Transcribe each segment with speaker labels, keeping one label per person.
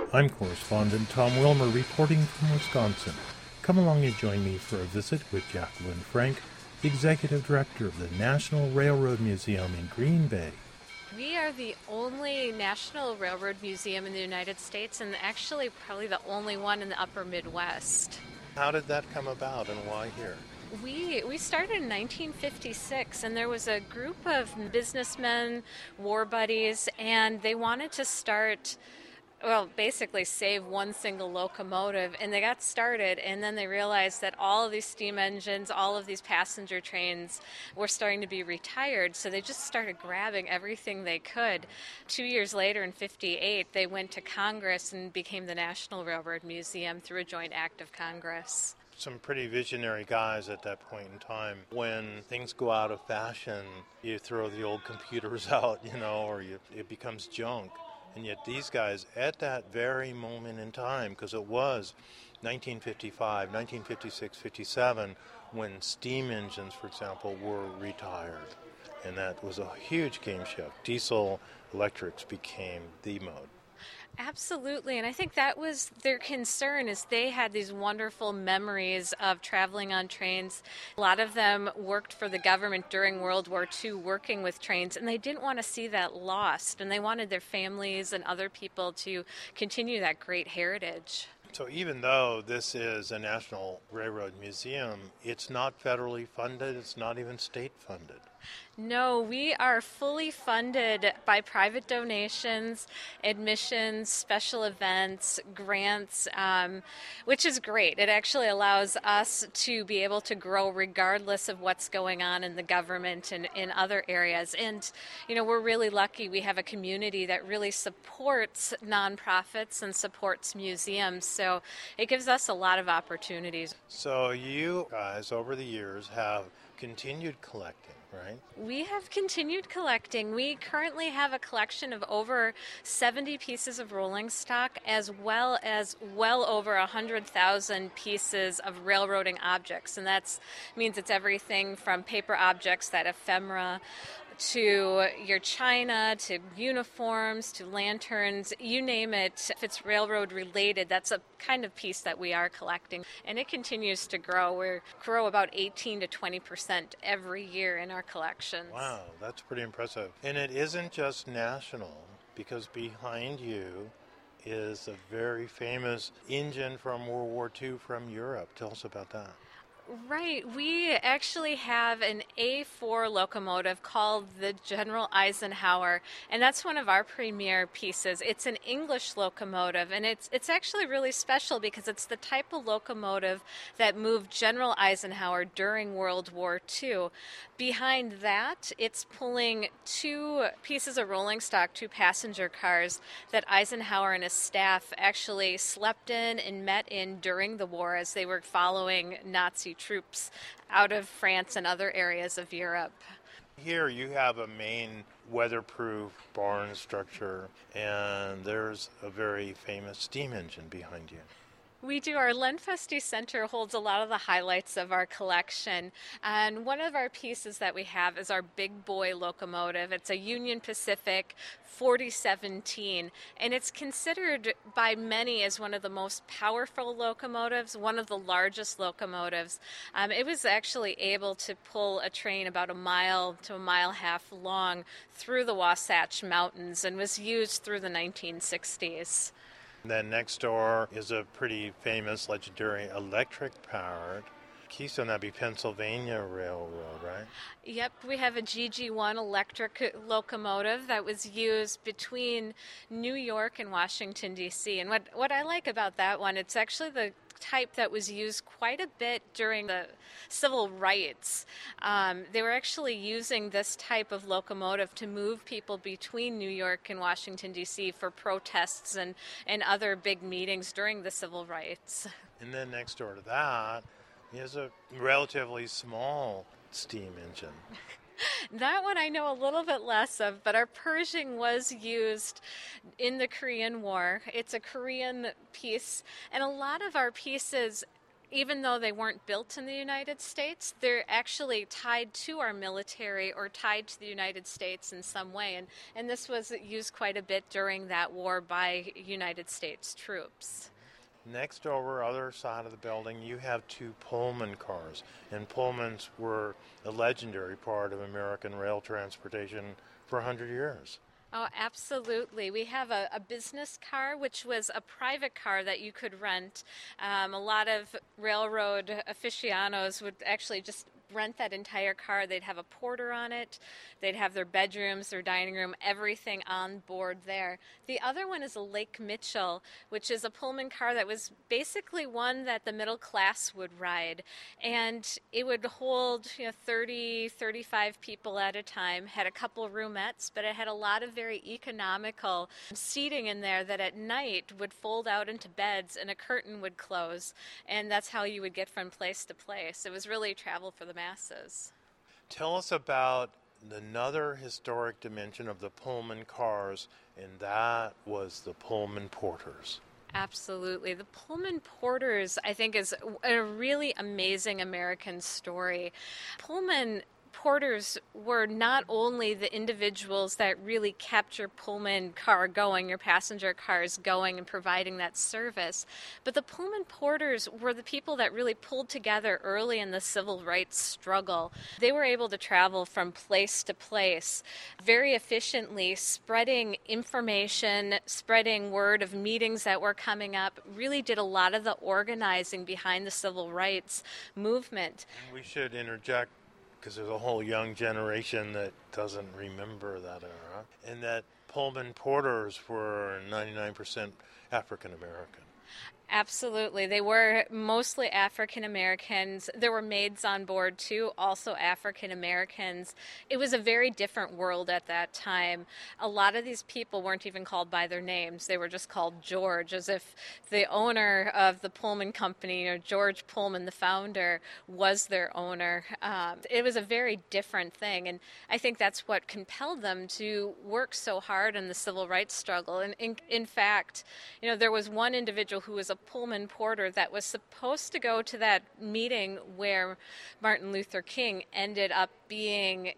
Speaker 1: I'm correspondent Tom Wilmer reporting from Wisconsin. Come along and join me for a visit with Jacqueline Frank, the Executive Director of the National Railroad Museum in Green Bay.
Speaker 2: We are the only National Railroad Museum in the United States, and actually probably the only one in the upper Midwest.
Speaker 1: How did that come about and why here?
Speaker 2: We started in 1956, and there was a group of businessmen, war buddies, and they wanted to start, basically save one single locomotive, and they got started, and then they realized that all of these steam engines, all of these passenger trains were starting to be retired, so they just started grabbing everything they could. 2 years later, in 58, they went to Congress and became the National Railroad Museum through a joint act of Congress.
Speaker 1: Some pretty visionary guys at that point in time. When things go out of fashion, you throw the old computers out, or it becomes junk. And yet these guys, at that very moment in time, because it was 1955, 1956, 57, when steam engines, for example, were retired. And that was a huge game shift. Diesel electrics became the mode.
Speaker 2: Absolutely, and I think that was their concern, is they had these wonderful memories of traveling on trains. A lot of them worked for the government during World War II working with trains, and they didn't want to see that lost, and they wanted their families and other people to continue that great heritage.
Speaker 1: So even though this is a National Railroad Museum, it's not federally funded, it's not even state funded.
Speaker 2: No, we are fully funded by private donations, admissions, special events, grants, which is great. It actually allows us to be able to grow regardless of what's going on in the government and in other areas. And, we're really lucky. We have a community that really supports nonprofits and supports museums. So it gives us a lot of opportunities.
Speaker 1: So you guys, over the years, have continued collecting, right?
Speaker 2: We have continued collecting. We currently have a collection of over 70 pieces of rolling stock, as well as well over 100,000 pieces of railroading objects. And that means it's everything from paper objects, that ephemera, to your china, to uniforms, to lanterns, you name it. If it's railroad related, that's a kind of piece that we are collecting. And it continues to grow. We grow about 18 to 20% every year in our collections.
Speaker 1: Wow, that's pretty impressive. And it isn't just national, because behind you is a very famous engine from World War II from Europe. Tell us about that.
Speaker 2: Right. We actually have an A4 locomotive called the General Eisenhower, and that's one of our premier pieces. It's an English locomotive, and it's actually really special because it's the type of locomotive that moved General Eisenhower during World War II. Behind that, it's pulling two pieces of rolling stock, two passenger cars that Eisenhower and his staff actually slept in and met in during the war as they were following Nazi troops out of France and other areas of Europe.
Speaker 1: Here you have a main weatherproof barn structure, and there's a very famous steam engine behind you.
Speaker 2: We do. Our Len Feste Center holds a lot of the highlights of our collection, and one of our pieces that we have is our Big Boy locomotive. It's a Union Pacific 4017, and it's considered by many as one of the most powerful locomotives, one of the largest locomotives. It was actually able to pull a train about a mile to a mile and a half long through the Wasatch Mountains and was used through the 1960s.
Speaker 1: Then next door is a pretty famous, legendary electric-powered Keystone. That'd be Pennsylvania Railroad, right?
Speaker 2: Yep, we have a GG1 electric locomotive that was used between New York and Washington, D.C. And what I like about that one, it's actually the type that was used quite a bit during the civil rights. They were actually using this type of locomotive to move people between New York and Washington, D.C. for protests and other big meetings during the civil rights.
Speaker 1: And then next door to that is a relatively small steam engine.
Speaker 2: That one I know a little bit less of, but our Pershing was used in the Korean War. It's a Korean piece, and a lot of our pieces even though they weren't built in the United States, they're actually tied to our military or tied to the United States in some way. And this was used quite a bit during that war by United States troops.
Speaker 1: Next over, other side of the building, you have two Pullman cars. And Pullmans were a legendary part of American rail transportation for 100 years.
Speaker 2: Oh, absolutely. We have a business car, which was a private car that you could rent. A lot of railroad aficionados would actually just rent that entire car. They'd have a porter on it. They'd have their bedrooms, their dining room, everything on board there. The other one is a Lake Mitchell, which is a Pullman car that was basically one that the middle class would ride. And it would hold 30, 35 people at a time, had a couple roomettes, but it had a lot of very economical seating in there that at night would fold out into beds and a curtain would close. And that's how you would get from place to place. It was really travel for the masses.
Speaker 1: Tell us about another historic dimension of the Pullman cars, and that was the Pullman Porters.
Speaker 2: Absolutely. The Pullman Porters, I think, is a really amazing American story. Pullman porters were not only the individuals that really kept your Pullman car going, your passenger cars going and providing that service, but the Pullman porters were the people that really pulled together early in the civil rights struggle. They were able to travel from place to place very efficiently, spreading information, spreading word of meetings that were coming up, really did a lot of the organizing behind the civil rights movement.
Speaker 1: We should interject, because there's a whole young generation that doesn't remember that era, and that Pullman porters were 99% African American.
Speaker 2: Absolutely. They were mostly African Americans. There were maids on board too, also African Americans. It was a very different world at that time. A lot of these people weren't even called by their names. They were just called George, as if the owner of the Pullman company, George Pullman, the founder, was their owner. It was a very different thing, and I think that's what compelled them to work so hard in the civil rights struggle. And in fact, there was one individual who was a Pullman porter that was supposed to go to that meeting where Martin Luther King ended up being,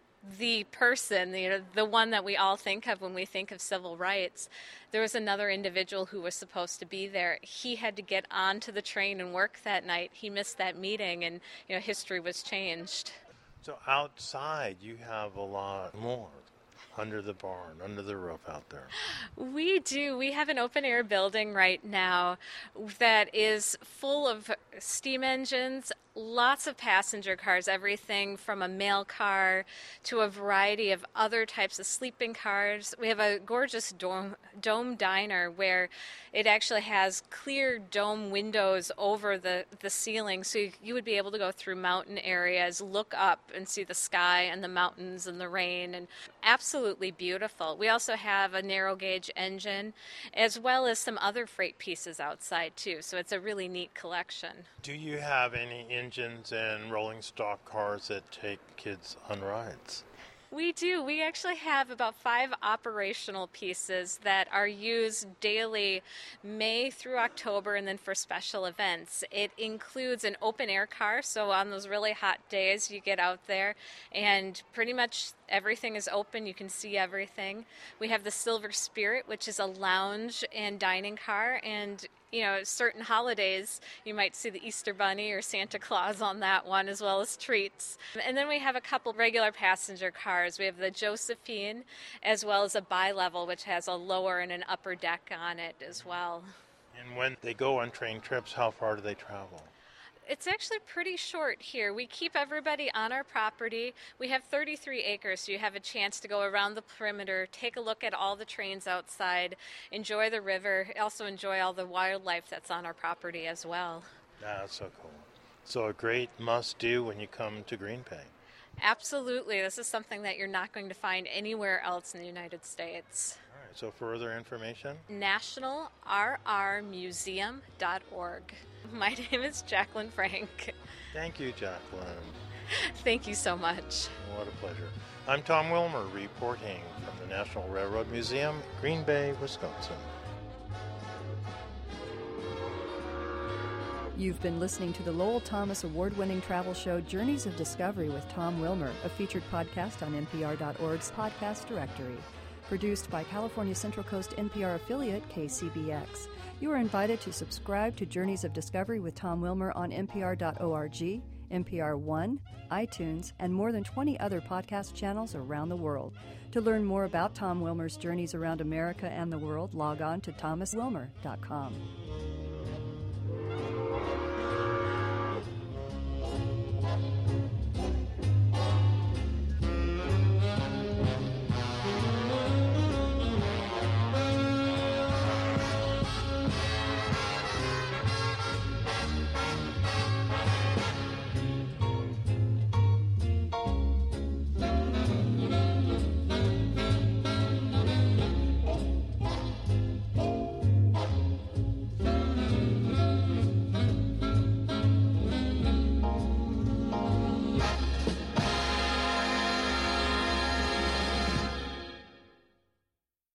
Speaker 2: the person, the one that we all think of when we think of civil rights. There was another individual who was supposed to be there. He had to get onto the train and work that night. He missed that meeting, and history was changed.
Speaker 1: So outside you have a lot more. Under the barn, under the roof out there.
Speaker 2: We do. We have an open air building right now that is full of steam engines, lots of passenger cars, everything from a mail car to a variety of other types of sleeping cars. We have a gorgeous dome diner where it actually has clear dome windows over the ceiling, so you would be able to go through mountain areas, look up and see the sky and the mountains and the rain, and absolutely beautiful. We also have a narrow gauge engine as well as some other freight pieces outside too, so it's a really neat collection.
Speaker 1: Do you have any engines and rolling stock cars that take kids on rides?
Speaker 2: We do. We actually have about 5 operational pieces that are used daily, May through October, and then for special events. It includes an open air car, so on those really hot days you get out there and pretty much everything is open. You can see everything. We have the Silver Spirit, which is a lounge and dining car, and certain holidays, you might see the Easter Bunny or Santa Claus on that one, as well as treats. And then we have a couple regular passenger cars. We have the Josephine, as well as a bi-level, which has a lower and an upper deck on it as well.
Speaker 1: And when they go on train trips, how far do they travel?
Speaker 2: It's actually pretty short here. We keep everybody on our property. We have 33 acres, so you have a chance to go around the perimeter, take a look at all the trains outside, enjoy the river, also enjoy all the wildlife that's on our property as well.
Speaker 1: That's so cool. So a great must-do when you come to Green Bay.
Speaker 2: Absolutely. This is something that you're not going to find anywhere else in the United States.
Speaker 1: All right, so further information?
Speaker 2: nationalrrmuseum.org. My name is Jacqueline Frank.
Speaker 1: Thank you, Jacqueline.
Speaker 2: Thank you so much.
Speaker 1: What a pleasure. I'm Tom Wilmer, reporting from the National Railroad Museum, Green Bay, Wisconsin.
Speaker 3: You've been listening to the Lowell Thomas award-winning travel show Journeys of Discovery with Tom Wilmer, a featured podcast on NPR.org's podcast directory. Produced by California Central Coast NPR affiliate KCBX. You are invited to subscribe to Journeys of Discovery with Tom Wilmer on NPR.org, NPR One, iTunes, and more than 20 other podcast channels around the world. To learn more about Tom Wilmer's journeys around America and the world, log on to thomaswilmer.com.